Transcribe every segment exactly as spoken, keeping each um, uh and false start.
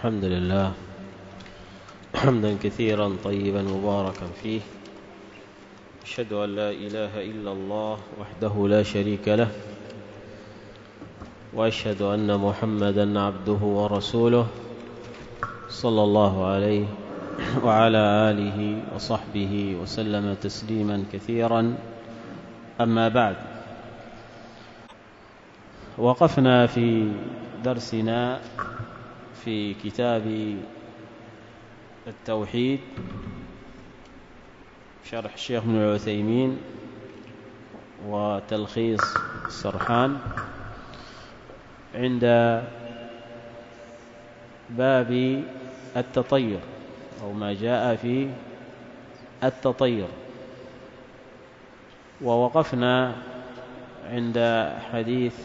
الحمد لله حمدا كثيرا طيبا مباركا فيه. أشهد أن لا إله إلا الله وحده لا شريك له، وأشهد أن محمدا عبده ورسوله صلى الله عليه وعلى آله وصحبه وسلم تسليما كثيرا. أما بعد، وقفنا في درسنا في كتاب التوحيد شرح الشيخ ابن العثيمين وتلخيص السرحان عند باب التطير أو ما جاء في التطير، ووقفنا عند حديث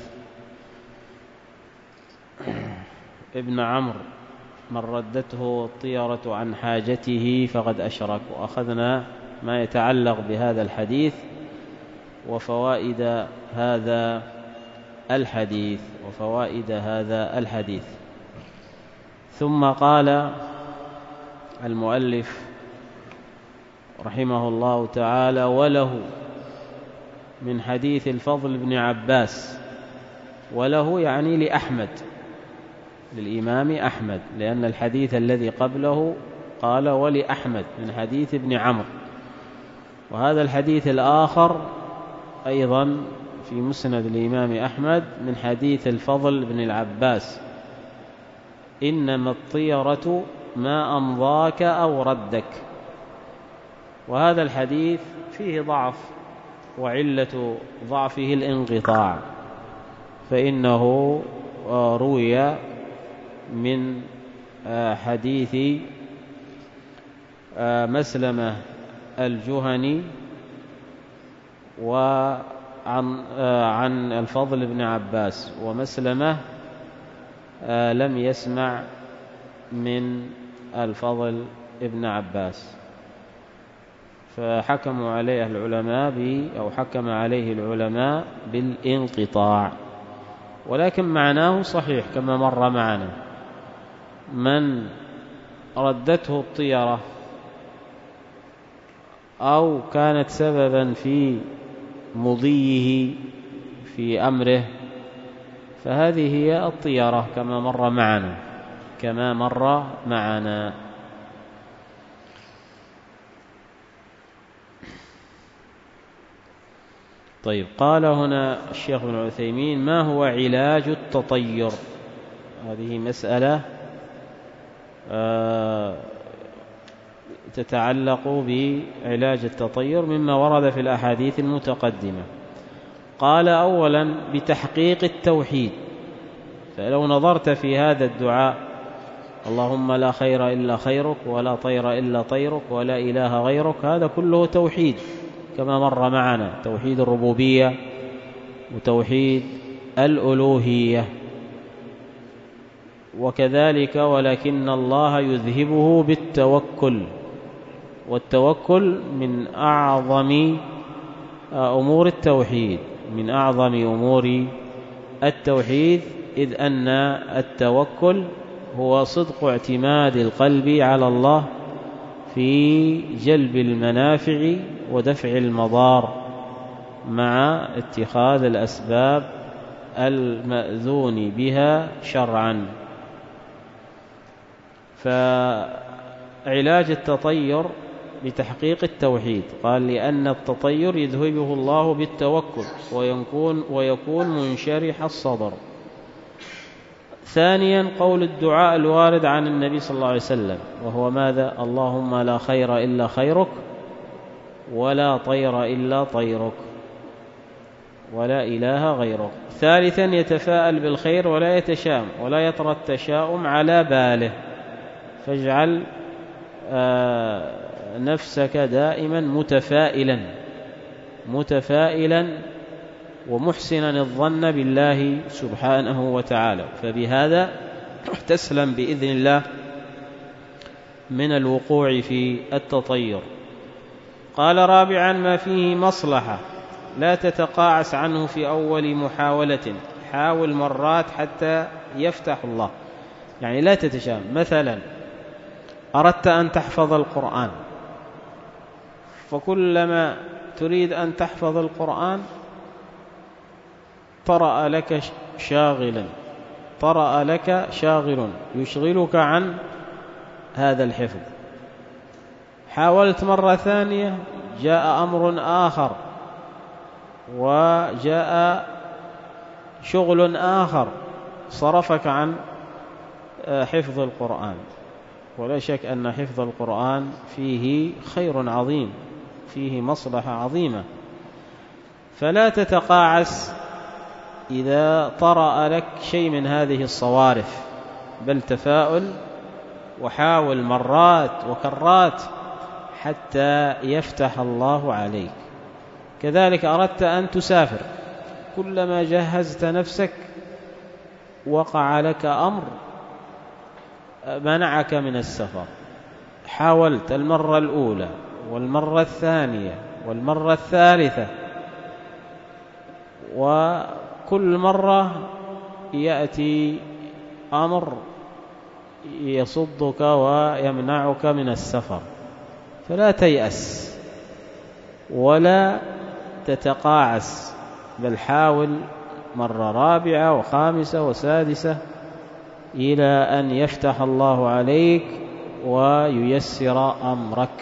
ابن عمرو: من ردته الطيرة عن حاجته فقد أشرك. وأخذنا ما يتعلق بهذا الحديث وفوائد هذا الحديث وفوائد هذا الحديث ثم قال المؤلف رحمه الله تعالى: وله من حديث الفضل بن عباس. وله يعني لأحمد، للإمام أحمد، لأن الحديث الذي قبله قال ولأحمد من حديث ابن عمرو، وهذا الحديث الآخر أيضا في مسند الإمام أحمد من حديث الفضل بن العباس: إنما الطيرة ما أمضاك أو ردك. وهذا الحديث فيه ضعف، وعلة ضعفه الانقطاع، فإنه روي من حديث مسلمة الجهني وعن عن الفضل بن عباس، ومسلمة لم يسمع من الفضل بن عباس، فحكموا عليه العلماء ب أو حكم عليه العلماء بالانقطاع، ولكن معناه صحيح كما مر معنا: من ردته الطيرة أو كانت سببا في مضيه في أمره فهذه هي الطيرة كما مر معنا كما مر معنا طيب، قال هنا الشيخ ابن عثيمين: ما هو علاج التطير؟ هذه مسألة تتعلق بعلاج التطير مما ورد في الأحاديث المتقدمة. قال: أولا بتحقيق التوحيد. فلو نظرت في هذا الدعاء: اللهم لا خير إلا خيرك ولا طير إلا طيرك ولا إله غيرك، هذا كله توحيد كما مر معنا: توحيد الربوبية وتوحيد الألوهية. وكذلك ولكن الله يذهبه بالتوكل، والتوكل من أعظم أمور التوحيد من أعظم أمور التوحيد إذ أن التوكل هو صدق اعتماد القلب على الله في جلب المنافع ودفع المضار مع اتخاذ الأسباب المأذون بها شرعا. فعلاج التطير بتحقيق التوحيد. قال: لأن التطير يذهبه الله بالتوكل ويكون, ويكون منشرح الصدر. ثانيا قول الدعاء الوارد عن النبي صلى الله عليه وسلم، وهو ماذا؟ اللهم لا خير إلا خيرك ولا طير إلا طيرك ولا إله غيرك. ثالثا يتفاءل بالخير ولا يتشاءم ولا يطرى التشاؤم على باله، فاجعل نفسك دائما متفائلا متفائلا ومحسنا الظن بالله سبحانه وتعالى، فبهذا تسلم بإذن الله من الوقوع في التطير. قال: رابعا ما فيه مصلحة لا تتقاعس عنه في أول محاولة، حاول مرات حتى يفتح الله. يعني لا تتشابه. مثلا أردت أن تحفظ القرآن، فكلما تريد أن تحفظ القرآن طرأ لك شاغلا طرأ لك شاغل يشغلك عن هذا الحفظ. حاولت مرة ثانية جاء أمر آخر وجاء شغل آخر صرفك عن حفظ القرآن. ولا شك أن حفظ القرآن فيه خير عظيم، فيه مصلحة عظيمة، فلا تتقاعس إذا طرأ لك شيء من هذه الصوارف، بل تفاؤل وحاول مرات وكرات حتى يفتح الله عليك. كذلك أردت أن تسافر، كلما جهزت نفسك وقع لك أمر منعك من السفر، حاولت المرة الأولى والمرة الثانية والمرة الثالثة، وكل مرة يأتي أمر يصدك ويمنعك من السفر. فلا تيأس ولا تتقاعس، بل حاول مرة رابعة وخامسة وسادسة إلى أن يفتح الله عليك وييسر أمرك.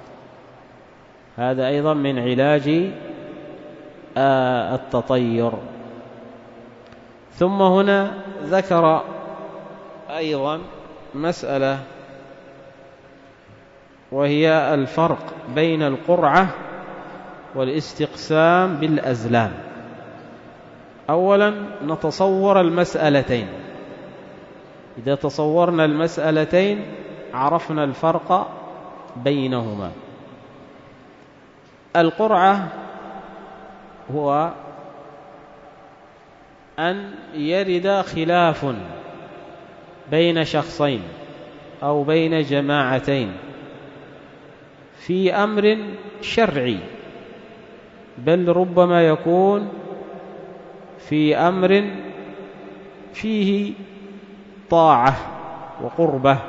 هذا أيضا من علاج التطير. ثم هنا ذكر أيضا مسألة، وهي الفرق بين القرعة والاستقسام بالأزلام. أولا نتصور المسألتين، إذا تصورنا المسألتين عرفنا الفرق بينهما. القرعة هو أن يرد خلاف بين شخصين أو بين جماعتين في أمر شرعي، بل ربما يكون في أمر فيه طاعة وقربة،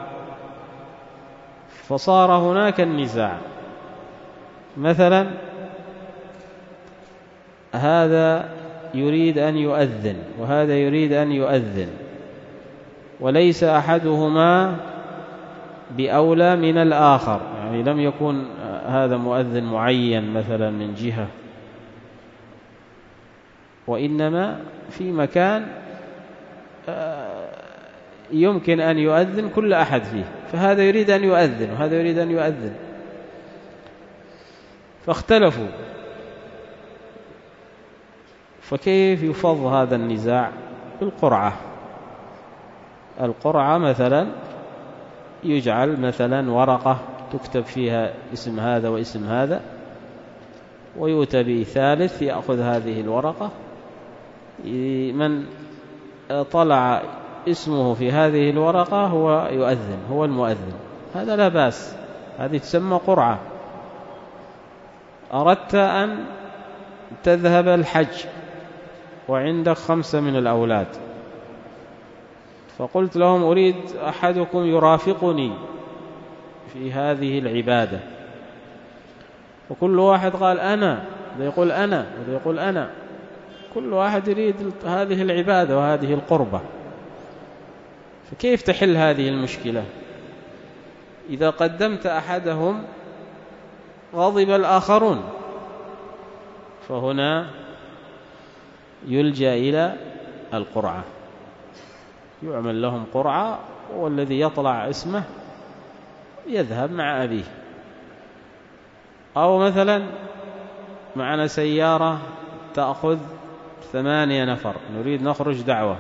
فصار هناك النزاع. مثلا هذا يريد أن يؤذن وهذا يريد أن يؤذن، وليس أحدهما بأولى من الآخر، يعني لم يكن هذا مؤذن معين مثلا من جهة، وإنما في مكان يمكن أن يؤذن كل أحد فيه، فهذا يريد أن يؤذن وهذا يريد أن يؤذن، فاختلفوا. فكيف يفض هذا النزاع؟ بالقرعة. القرعة مثلا يجعل مثلا ورقة تكتب فيها اسم هذا واسم هذا، ويؤتى بثالث يأخذ هذه الورقة، من طلع اسمه في هذه الورقة هو يؤذن، هو المؤذن، هذا لا بأس، هذه تسمى قرعة. أردت أن تذهب الحج وعندك خمسة من الأولاد، فقلت لهم أريد أحدكم يرافقني في هذه العبادة، وكل واحد قال أنا، وذا يقول أنا، وذا يقول أنا، كل واحد يريد هذه العبادة وهذه القربة. فكيف تحل هذه المشكلة؟ إذا قدمت أحدهم غضب الآخرون، فهنا يلجأ إلى القرعة، يعمل لهم قرعة، والذي يطلع اسمه يذهب مع أبيه. أو مثلا معنا سيارة تأخذ ثمانية نفر، نريد نخرج دعوة،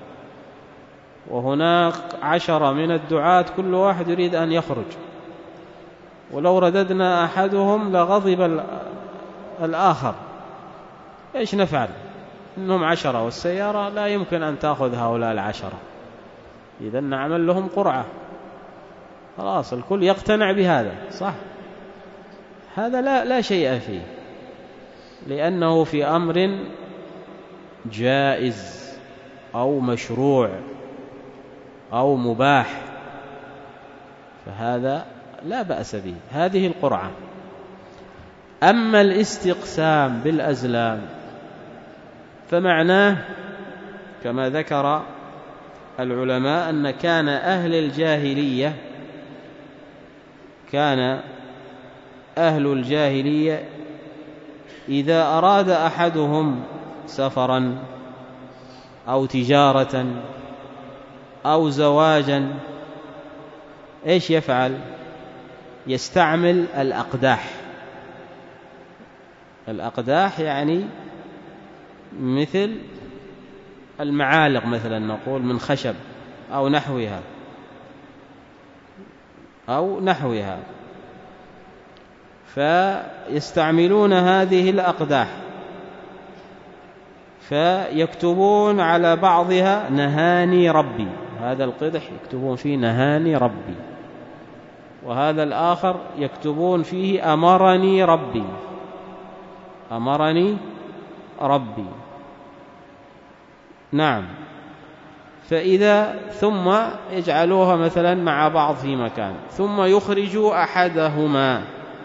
وهناك عشرة من الدعاة كل واحد يريد أن يخرج، ولو رددنا أحدهم لغضب الآخر، إيش نفعل؟ إنهم عشرة والسيارة لا يمكن أن تأخذ هؤلاء العشرة، إذن نعمل لهم قرعة، خلاص الكل يقتنع بهذا، صح؟ هذا لا, لا شيء فيه، لأنه في أمر جائز أو مشروع، أو مباح، فهذا لا بأس به، هذه القرعة. أما الاستقسام بالأزلام فمعناه كما ذكر العلماء أن كان أهل الجاهلية كان أهل الجاهلية إذا أراد أحدهم سفرا أو تجارة أو زواجا إيش يفعل؟ يستعمل الأقداح. الأقداح يعني مثل المعالق مثلا، نقول من خشب أو نحوها أو نحوها فيستعملون هذه الأقداح، فيكتبون على بعضها نهاني ربي، هذا القدح يكتبون فيه نهاني ربي، وهذا الآخر يكتبون فيه أمرني ربي، أمرني ربي. نعم. فإذا ثم يجعلوها مثلا مع بعض في مكان، ثم يخرجوا أحدهما،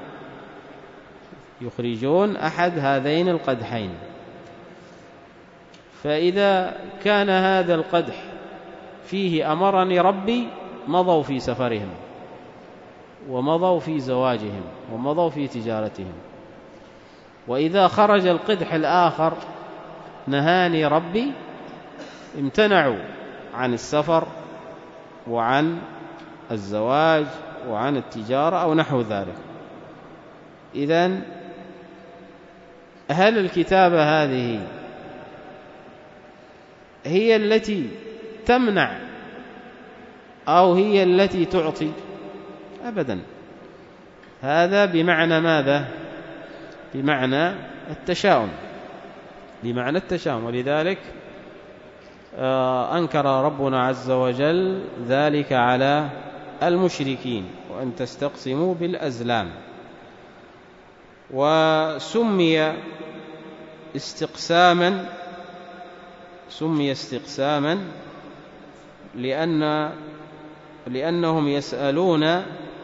يخرجون أحد هذين القدحين، فإذا كان هذا القدح فيه أمرني ربي مضوا في سفرهم ومضوا في زواجهم ومضوا في تجارتهم. وإذا خرج القدح الآخر نهاني ربي امتنعوا عن السفر وعن الزواج وعن التجارة أو نحو ذلك. إذن هل الكتابة هذه هي التي تمنع أو هي التي تعطي؟ أبدا، هذا بمعنى ماذا؟ بمعنى التشاؤم، بمعنى التشاؤم. ولذلك أنكر ربنا عز وجل ذلك على المشركين، وأن تستقسموا بالأزلام. وسمي استقساما سمي استقساما لأن لأنهم يسألون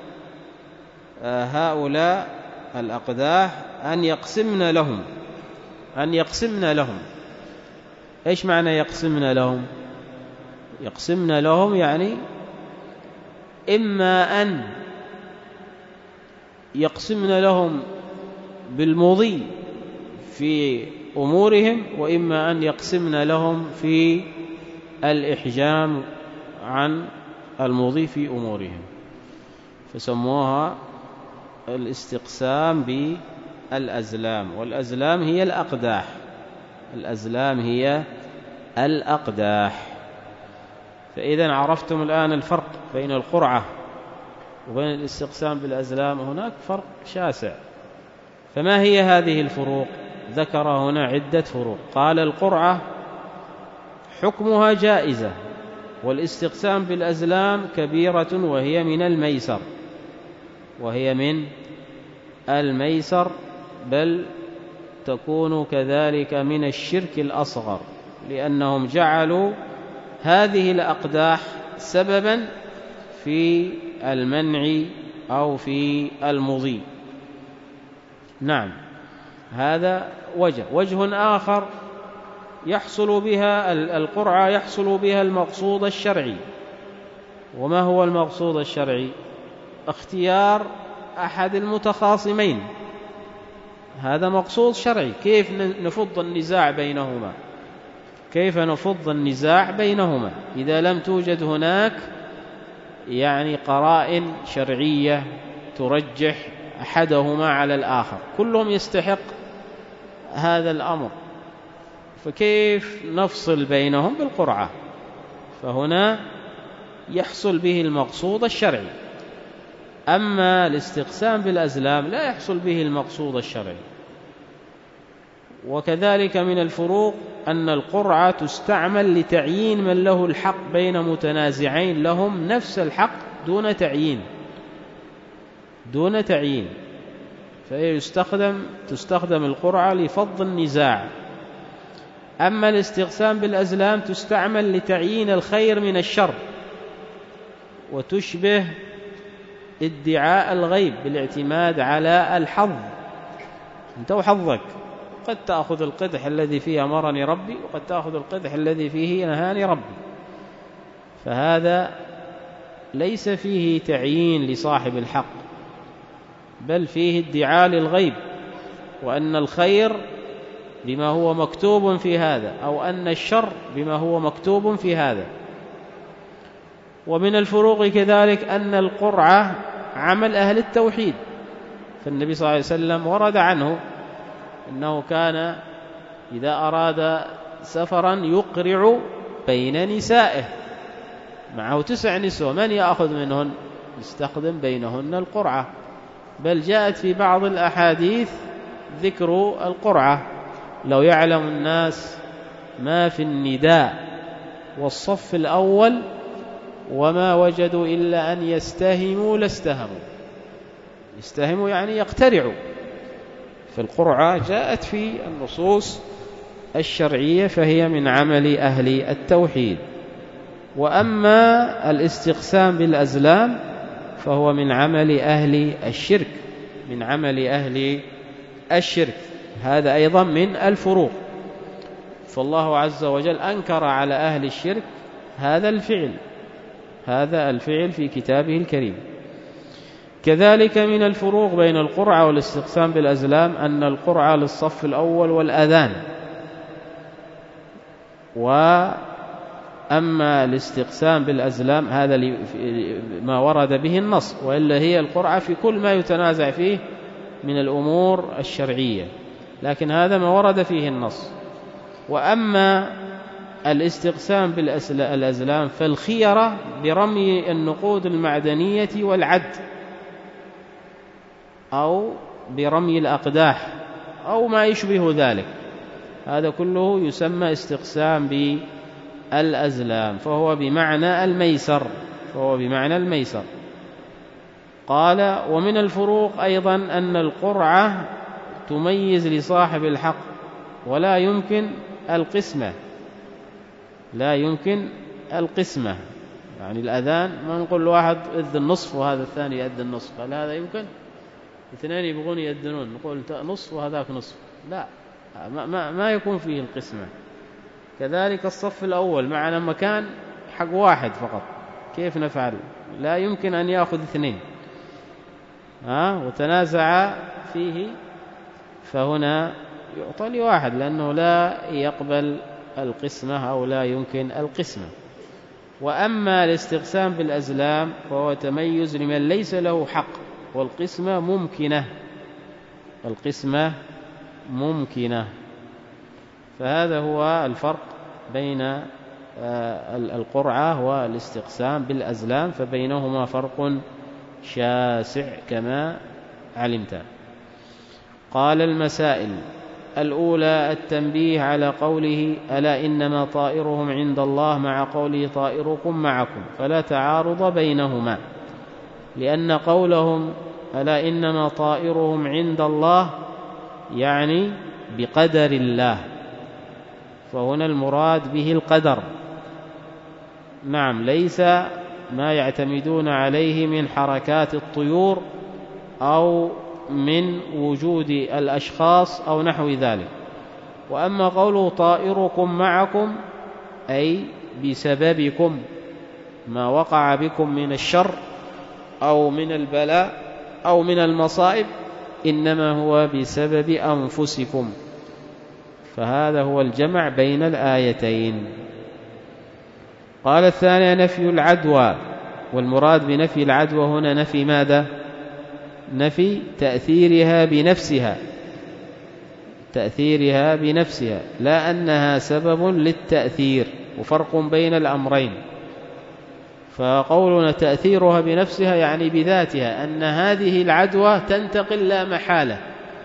هؤلاء الأقداح أن يقسمن لهم أن يقسمن لهم إيش معنى يقسمن لهم؟ يقسمن لهم يعني إما أن يقسمن لهم بالمضي في أمورهم، وإما أن يقسمن لهم في الإحجام عن المضي في أمورهم، فسموها الاستقسام بالأزلام. والأزلام هي الأقداح، الأزلام هي الأقداح. فإذا عرفتم الآن الفرق بين القرعة وبين الاستقسام بالأزلام، هناك فرق شاسع. فما هي هذه الفروق؟ ذكر هنا عدة فروق. قال القرعة حكمها جائزة، والاستقسام بالأزلام كبيرة وهي من الميسر وهي من الميسر بل تكون كذلك من الشرك الأصغر، لأنهم جعلوا هذه الأقداح سببا في المنع أو في المضي. نعم، هذا وجه. وجه آخر يحصل بها القرعة يحصل بها المقصود الشرعي. وما هو المقصود الشرعي؟ اختيار أحد المتخاصمين، هذا مقصود شرعي. كيف نفض النزاع بينهما؟ كيف نفض النزاع بينهما إذا لم توجد هناك يعني قرائن شرعية ترجح أحدهما على الآخر؟ كلهم يستحق هذا الأمر، فكيف نفصل بينهم بالقرعة؟ فهنا يحصل به المقصود الشرعي. أما الاستقسام بالأزلام لا يحصل به المقصود الشرعي. وكذلك من الفروق أن القرعة تستعمل لتعيين من له الحق بين متنازعين لهم نفس الحق دون تعيين دون تعيين فيستخدم تستخدم القرعة لفض النزاع. أما الاستقسام بالأزلام تستعمل لتعيين الخير من الشر، وتشبه ادعاء الغيب بالاعتماد على الحظ، أنت وحظك، قد تأخذ القدح الذي فيه أمرني ربي وقد تأخذ القدح الذي فيه نهاني ربي، فهذا ليس فيه تعيين لصاحب الحق، بل فيه ادعاء للغيب، وأن الخير بما هو مكتوب في هذا، أو أن الشر بما هو مكتوب في هذا. ومن الفروق كذلك أن القرعة عمل أهل التوحيد، فالنبي صلى الله عليه وسلم ورد عنه أنه كان إذا أراد سفرا يقرع بين نسائه، معه تسع نسوة، من يأخذ منهن؟ يستخدم بينهن القرعة، بل جاءت في بعض الأحاديث ذكر القرعة. لو يعلم الناس ما في النداء والصف الأول وما وجدوا إلا أن يستهموا لاستهموا. يستهموا يعني يقترعوا، فالقرعة جاءت في النصوص الشرعية فهي من عمل أهل التوحيد. وأما الاستقسام بالأزلام فهو من عمل أهل الشرك، من عمل أهل الشرك، هذا أيضا من الفروق. فالله عز وجل أنكر على أهل الشرك هذا الفعل، هذا الفعل في كتابه الكريم. كذلك من الفروق بين القرعة والاستقسام بالأزلام أن القرعة للصف الأول والأذان، وأما الاستقسام بالأزلام هذا ما ورد به النص، وإلا هي القرعة في كل ما يتنازع فيه من الأمور الشرعية، لكن هذا ما ورد فيه النص. وأما الاستقسام بالأزلام فالخيرة برمي النقود المعدنية والعد، أو برمي الأقداح أو ما يشبه ذلك، هذا كله يسمى استقسام بالأزلام، فهو بمعنى الميسر، فهو بمعنى الميسر. قال: ومن الفروق أيضا أن القرعة تميز لصاحب الحق ولا يمكن القسمة، لا يمكن القسمة، يعني الأذان ما نقول لواحد أذن النصف وهذا الثاني يأذن النصف، قال هذا يمكن؟ اثنين يبغون يأذنون نقول نصف وهذاك نصف، لا، ما, ما, ما يكون فيه القسمة. كذلك الصف الأول معنا مكان حق واحد فقط، كيف نفعل؟ لا يمكن أن يأخذ اثنين، ها وتنازع فيه، فهنا يعطى لواحد لأنه لا يقبل القسمة أو لا يمكن القسمة. وأما الاستقسام بالأزلام فهو تميز لمن ليس له حق، والقسمة ممكنة، القسمة ممكنة. فهذا هو الفرق بين القرعة والاستقسام بالأزلام، فبينهما فرق شاسع كما علمت. قال: المسائل الأولى التنبيه على قوله: ألا إنما طائرهم عند الله، مع قوله: طائركم معكم، فلا تعارض بينهما، لأن قولهم ألا إنما طائرهم عند الله يعني بقدر الله، فهنا المراد به القدر، نعم، ليس ما يعتمدون عليه من حركات الطيور أو من وجود الأشخاص أو نحو ذلك. وأما قوله طائركم معكم أي بسببكم، ما وقع بكم من الشر أو من البلاء أو من المصائب إنما هو بسبب أنفسكم، فهذا هو الجمع بين الآيتين. قال: الثانية نفي العدوى، والمراد بنفي العدوى هنا نفي ماذا؟ نفي تأثيرها بنفسها، تأثيرها بنفسها، لا أنها سبب للتأثير، وفرق بين الأمرين. فقولنا تأثيرها بنفسها يعني بذاتها، أن هذه العدوى تنتقل لا محالة،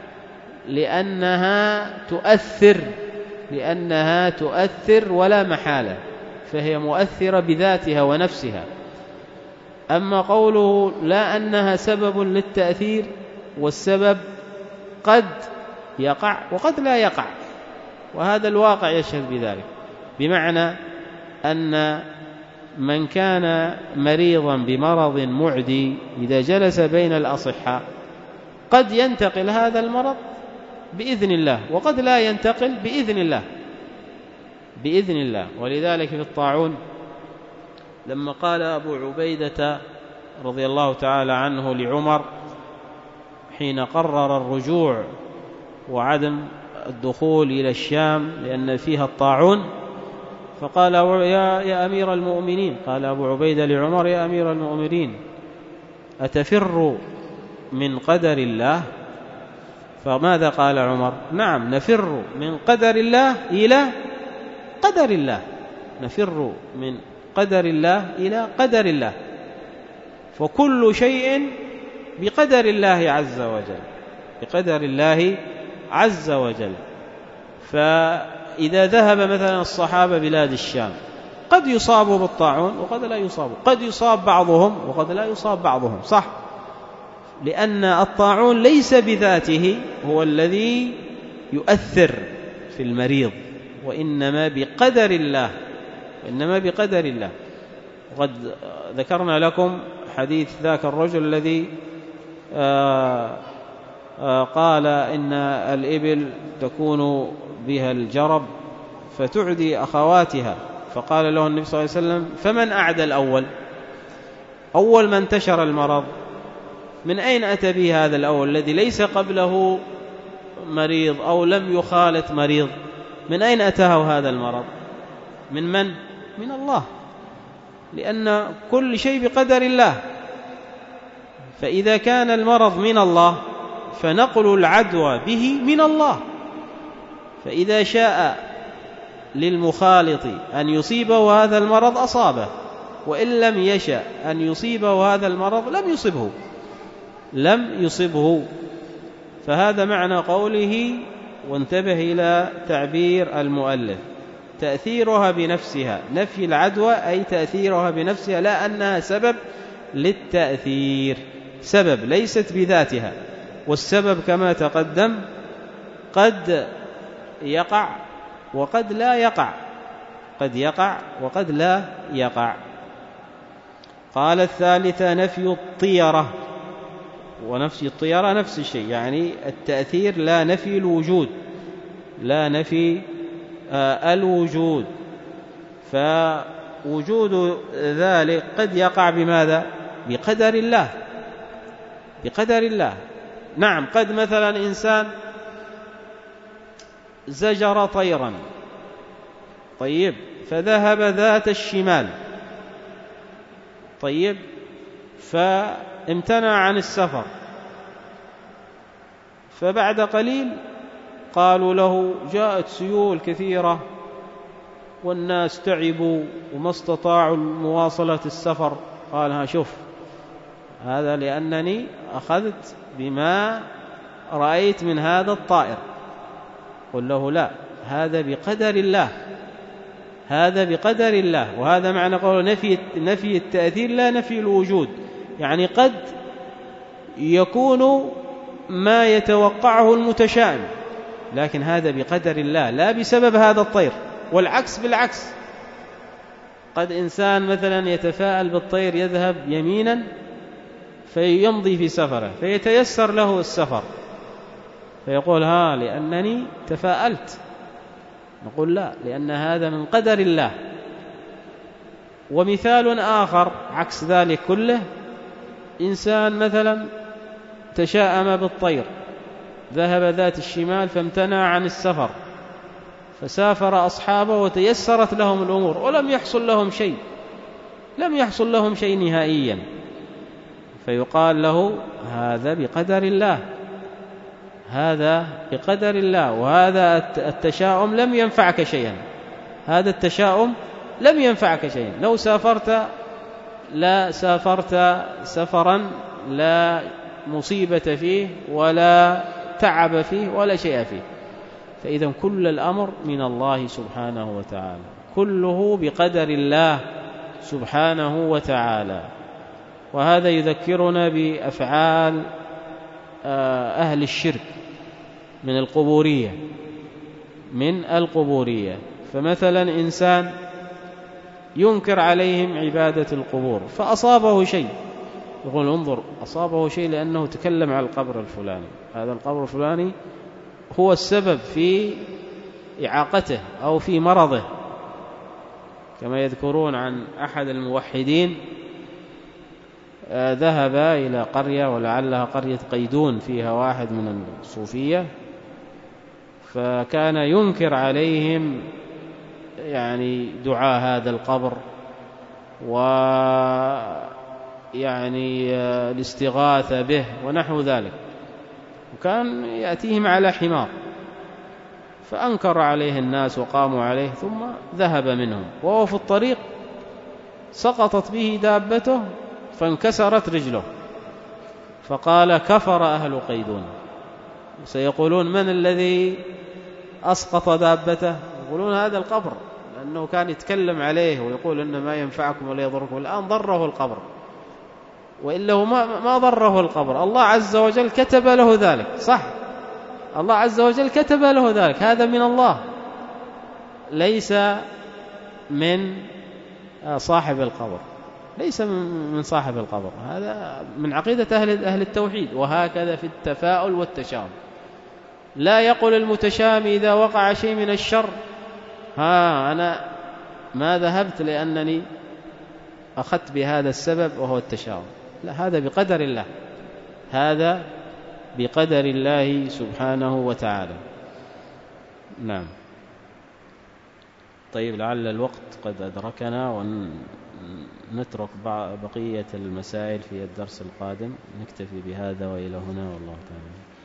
لأنها تؤثر، لأنها تؤثر ولا محالة، فهي مؤثرة بذاتها ونفسها. أما قوله لا أنها سبب للتأثير، والسبب قد يقع وقد لا يقع، وهذا الواقع يشهد بذلك، بمعنى أن من كان مريضا بمرض معدي إذا جلس بين الأصحاء قد ينتقل هذا المرض بإذن الله وقد لا ينتقل بإذن الله بإذن الله. ولذلك في الطاعون لما قال أبو عبيدة رضي الله تعالى عنه لعمر حين قرر الرجوع وعدم الدخول إلى الشام لأن فيها الطاعون، فقال يا, يا أمير المؤمنين، قال أبو عبيدة لعمر يا أمير المؤمنين أتفر من قدر الله؟ فماذا قال عمر؟ نعم نفر من قدر الله إلى قدر الله، نفر من قدر الله إلى قدر الله، فكل شيء بقدر الله عز وجل، بقدر الله عز وجل. فإذا ذهب مثلا الصحابة بلاد الشام قد يصابوا بالطاعون وقد لا يصابوا، قد يصاب بعضهم وقد لا يصاب بعضهم، صح، لأن الطاعون ليس بذاته هو الذي يؤثر في المريض، وإنما بقدر الله، وإنما بقدر الله. وقد ذكرنا لكم حديث ذاك الرجل الذي آآ آآ قال إن الإبل تكون بها الجرب فتعدي أخواتها، فقال له النبي صلى الله عليه وسلم فمن أعدى الأول؟ أول من انتشر المرض من أين أتى به هذا الأول الذي ليس قبله مريض أو لم يخالط مريض؟ من أين أتاه هذا المرض؟ من من؟ من الله، لأن كل شيء بقدر الله. فإذا كان المرض من الله فنقل العدوى به من الله، فإذا شاء للمخالط أن يصيبه هذا المرض أصابه، وإن لم يشأ أن يصيبه هذا المرض لم يصبه لم يصبه. فهذا معنى قوله وانتبه إلى تعبير المؤلف تأثيرها بنفسها، نفي العدوى أي تأثيرها بنفسها، لا أنها سبب للتأثير، سبب ليست بذاتها. والسبب كما تقدم قد يقع وقد لا يقع، قد يقع وقد لا يقع. قال الثالثة نفي الطيرة، ونفي الطيرة نفس الشيء، يعني التأثير لا نفي الوجود، لا نفي آه الوجود. فوجود ذلك قد يقع بماذا؟ بقدر الله، بقدر الله. نعم، قد مثلا إنسان زجر طيرا طيب فذهب ذات الشمال طيب فامتنع عن السفر، فبعد قليل قالوا له جاءت سيول كثيرة والناس تعبوا وما استطاعوا مواصلة السفر. قال ها شوف، هذا لأنني أخذت بما رأيت من هذا الطائر. قل له لا، هذا بقدر الله، هذا بقدر الله. وهذا معنى قول نفي نفي التأثير لا نفي الوجود، يعني قد يكون ما يتوقعه المتشائم، لكن هذا بقدر الله لا بسبب هذا الطير. والعكس بالعكس، قد إنسان مثلا يتفاءل بالطير يذهب يمينا فيمضي في سفره فيتيسر له السفر، فيقول ها لأنني تفاءلت. نقول لا، لأن هذا من قدر الله. ومثال آخر عكس ذلك كله، إنسان مثلا تشاءم بالطير، ذهب ذات الشمال فامتنع عن السفر، فسافر أصحابه وتيسرت لهم الأمور ولم يحصل لهم شيء، لم يحصل لهم شيء نهائيا، فيقال له هذا بقدر الله، هذا بقدر الله. وهذا التشاؤم لم ينفعك شيئا، هذا التشاؤم لم ينفعك شيئا. لو سافرت لا سافرت سفرا لا مصيبة فيه ولا تعب فيه ولا شيء فيه. فإذا كل الأمر من الله سبحانه وتعالى، كله بقدر الله سبحانه وتعالى. وهذا يذكرنا بأفعال أهل الشرك من القبورية من القبورية فمثلا إنسان ينكر عليهم عبادة القبور، فأصابه شيء، يقول انظر أصابه شيء لأنه تكلم على القبر الفلاني، هذا القبر الفلاني هو السبب في إعاقته أو في مرضه، كما يذكرون عن أحد الموحدين ذهب إلى قرية ولعلها قرية قيدون فيها واحد من الصوفية، فكان ينكر عليهم يعني دعاء هذا القبر ويعني الاستغاثة به ونحو ذلك، وكان يأتيهم على حمار، فأنكر عليه الناس وقاموا عليه ثم ذهب منهم، وهو في الطريق سقطت به دابته فانكسرت رجله، فقال كفر أهل قيدون. سيقولون من الذي أسقط دابته؟ يقولون هذا القبر، لأنه كان يتكلم عليه ويقول إن ما ينفعكم ولا يضركم، الآن ضره القبر، وإلا ما, ما ضره القبر، الله عز وجل كتب له ذلك، صح، الله عز وجل كتب له ذلك، هذا من الله ليس من صاحب القبر، ليس من صاحب القبر، هذا من عقيدة أهل, أهل التوحيد. وهكذا في التفاؤل والتشاؤم، لا يقول المتشامي إذا وقع شيء من الشر ها أنا ما ذهبت لأنني أخذت بهذا السبب وهو التشاؤم، لا، هذا بقدر الله، هذا بقدر الله سبحانه وتعالى. نعم. طيب، لعل الوقت قد أدركنا ونترك بقية المسائل في الدرس القادم، نكتفي بهذا وإلى هنا، والله تعالى.